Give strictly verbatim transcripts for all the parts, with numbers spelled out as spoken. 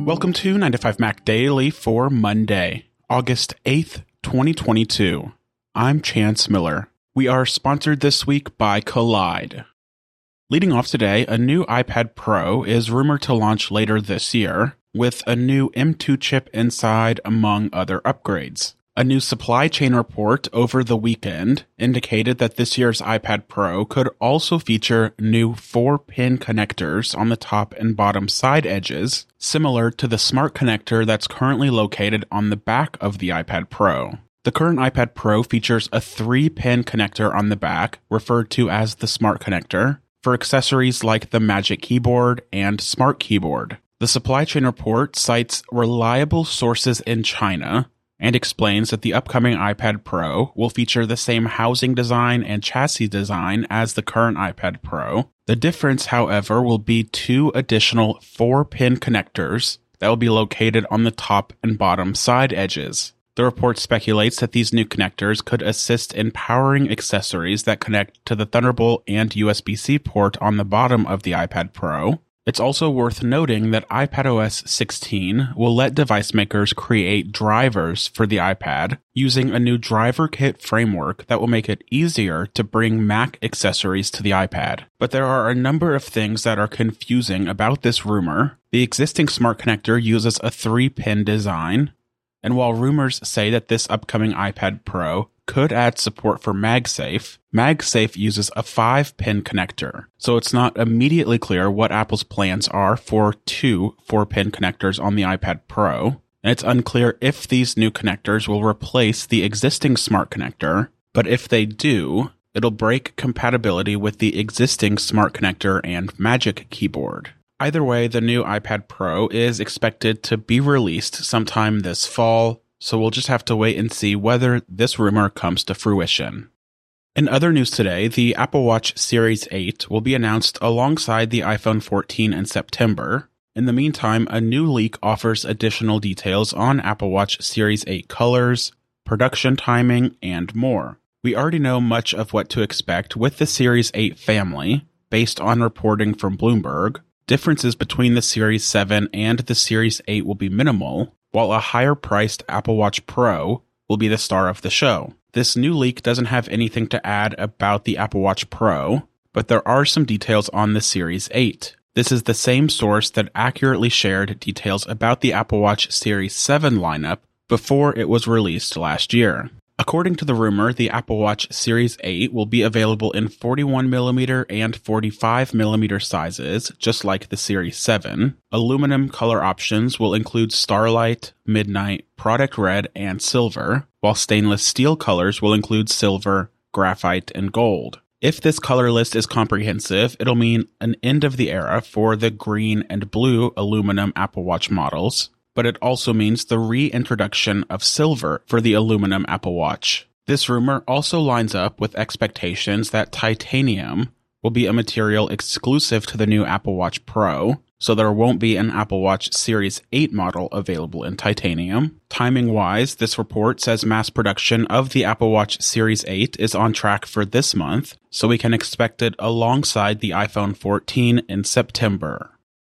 Welcome to nine to five Mac Daily for Monday, August eighth, twenty twenty-two. I'm Chance Miller. We are sponsored this week by Kolide. Leading off today, a new iPad Pro is rumored to launch later this year, with a new M two chip inside, among other upgrades. A new supply chain report over the weekend indicated that this year's iPad Pro could also feature new four-pin connectors on the top and bottom side edges, similar to the smart connector that's currently located on the back of the iPad Pro. The current iPad Pro features a three-pin connector on the back, referred to as the smart connector, for accessories like the Magic Keyboard and Smart Keyboard. The supply chain report cites reliable sources in China and explains that the upcoming iPad Pro will feature the same housing design and chassis design as the current iPad Pro. The difference, however, will be two additional four-pin connectors that will be located on the top and bottom side edges. The report speculates that these new connectors could assist in powering accessories that connect to the Thunderbolt and U S B C port on the bottom of the iPad Pro. It's also worth noting that iPadOS sixteen will let device makers create drivers for the iPad using a new driver kit framework that will make it easier to bring Mac accessories to the iPad. But there are a number of things that are confusing about this rumor. The existing smart connector uses a three-pin design, and while rumors say that this upcoming iPad Pro could add support for MagSafe, MagSafe uses a five-pin connector, so it's not immediately clear what Apple's plans are for two four-pin connectors on the iPad Pro, and it's unclear if these new connectors will replace the existing smart connector, but if they do, it'll break compatibility with the existing smart connector and Magic Keyboard. Either way, the new iPad Pro is expected to be released sometime this fall, so we'll just have to wait and see whether this rumor comes to fruition. In other news today, the Apple Watch Series eight will be announced alongside the iPhone fourteen in September. In the meantime, a new leak offers additional details on Apple Watch Series eight colors, production timing, and more. We already know much of what to expect with the Series eight family, based on reporting from Bloomberg. Differences between the Series seven and the Series eight will be minimal, while a higher-priced Apple Watch Pro will be the star of the show. This new leak doesn't have anything to add about the Apple Watch Pro, but there are some details on the Series eight. This is the same source that accurately shared details about the Apple Watch Series seven lineup before it was released last year. According to the rumor, the Apple Watch Series eight will be available in forty-one millimeter and forty-five millimeter sizes, just like the Series seven. Aluminum color options will include Starlight, Midnight, Product Red, and Silver, while stainless steel colors will include Silver, Graphite, and Gold. If this color list is comprehensive, it'll mean an end of the era for the green and blue aluminum Apple Watch models, but it also means the reintroduction of silver for the aluminum Apple Watch. This rumor also lines up with expectations that titanium will be a material exclusive to the new Apple Watch Pro, so there won't be an Apple Watch Series eight model available in titanium. Timing-wise, this report says mass production of the Apple Watch Series eight is on track for this month, so we can expect it alongside the iPhone fourteen in September.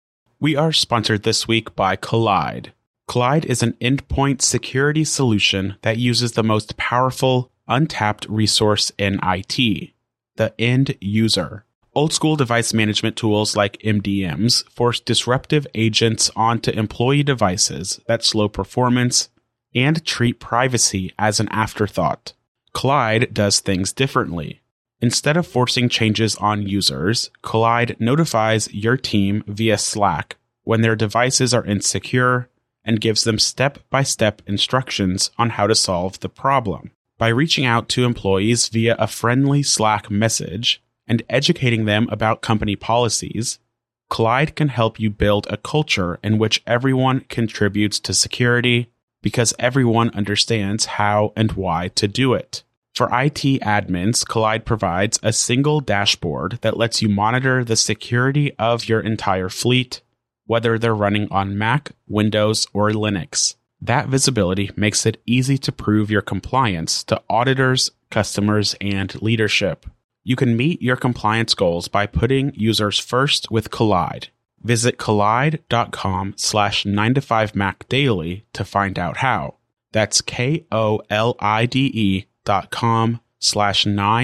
We are sponsored this week by Kolide. Kolide is an endpoint security solution that uses the most powerful, untapped resource in I T, the end user. Old-school device management tools like M D Ms force disruptive agents onto employee devices that slow performance and treat privacy as an afterthought. Kolide does things differently. Instead of forcing changes on users, Kolide notifies your team via Slack when their devices are insecure and gives them step-by-step instructions on how to solve the problem. By reaching out to employees via a friendly Slack message and educating them about company policies, Kolide can help you build a culture in which everyone contributes to security because everyone understands how and why to do it. For I T admins, Kolide provides a single dashboard that lets you monitor the security of your entire fleet, whether they're running on Mac, Windows, or Linux. That visibility makes it easy to prove your compliance to auditors, customers, and leadership. You can meet your compliance goals by putting users first with Kolide. Visit collide.com slash 9to5Mac daily to find out how. That's K-O-L-I-D-E dot com slash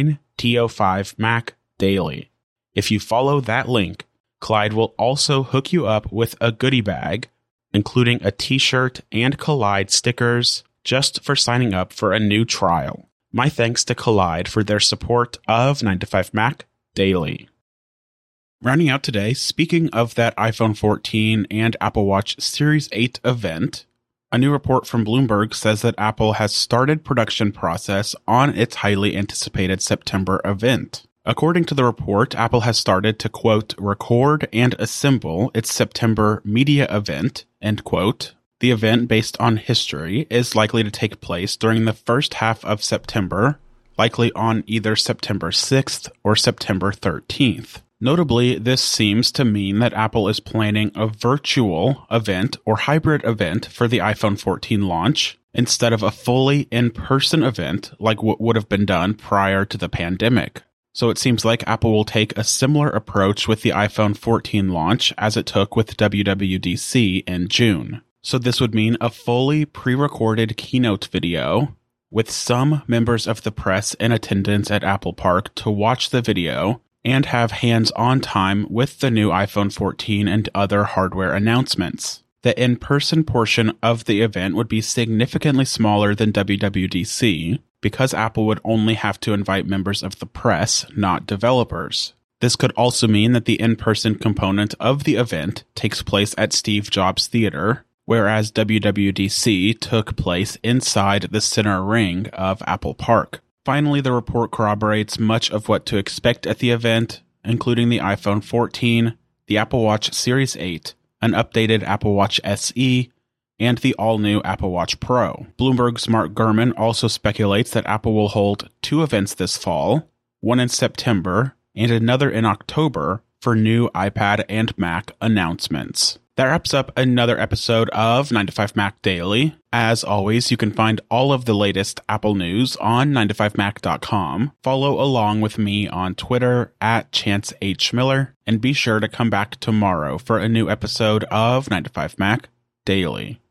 9to5Mac daily. If you follow that link, Collide will also hook you up with a goodie bag, including a t-shirt and Collide stickers, just for signing up for a new trial. My thanks to Collide for their support of nine to five Mac Daily. Rounding out today, speaking of that iPhone fourteen and Apple Watch Series eight event, a new report from Bloomberg says that Apple has started production process on its highly anticipated September event. According to the report, Apple has started to, quote, record and assemble its September media event, end quote. The event, based on history, is likely to take place during the first half of September, likely on either September sixth or September thirteenth. Notably, this seems to mean that Apple is planning a virtual event or hybrid event for the iPhone fourteen launch, instead of a fully in-person event like what would have been done prior to the pandemic. So it seems like Apple will take a similar approach with the iPhone fourteen launch as it took with W W D C in June. So this would mean a fully pre-recorded keynote video with some members of the press in attendance at Apple Park to watch the video and have hands-on time with the new iPhone fourteen and other hardware announcements. The in-person portion of the event would be significantly smaller than W W D C because Apple would only have to invite members of the press, not developers. This could also mean that the in-person component of the event takes place at Steve Jobs Theater, whereas W W D C took place inside the center ring of Apple Park. Finally, the report corroborates much of what to expect at the event, including the iPhone fourteen, the Apple Watch Series eight, an updated Apple Watch S E, and the all-new Apple Watch Pro. Bloomberg's Mark Gurman also speculates that Apple will hold two events this fall, one in September and another in October, for new iPad and Mac announcements. That wraps up another episode of nine to five Mac Daily. As always, you can find all of the latest Apple news on nine to five mac dot com. Follow along with me on Twitter at Chance H. Miller, and be sure to come back tomorrow for a new episode of nine to five Mac Daily.